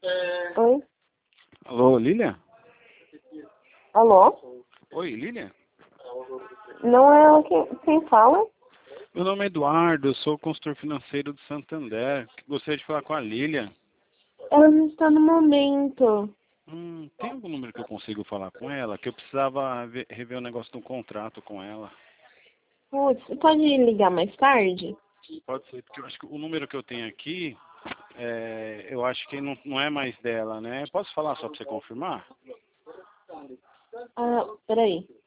Oi? Alô, Lilian? Alô? Oi, Lilian? Não é ela quem fala? Meu nome é Eduardo, eu sou consultor financeiro do Santander. Gostaria de falar com a Lilian. Ela não está no momento. Tem algum número que eu consigo falar com ela? Que eu precisava rever o negócio do contrato com ela. Putz, você pode ligar mais tarde? Pode ser, porque eu acho que o número que eu tenho aqui, eu acho que não é mais dela, né? Posso falar só para você confirmar? Ah, peraí.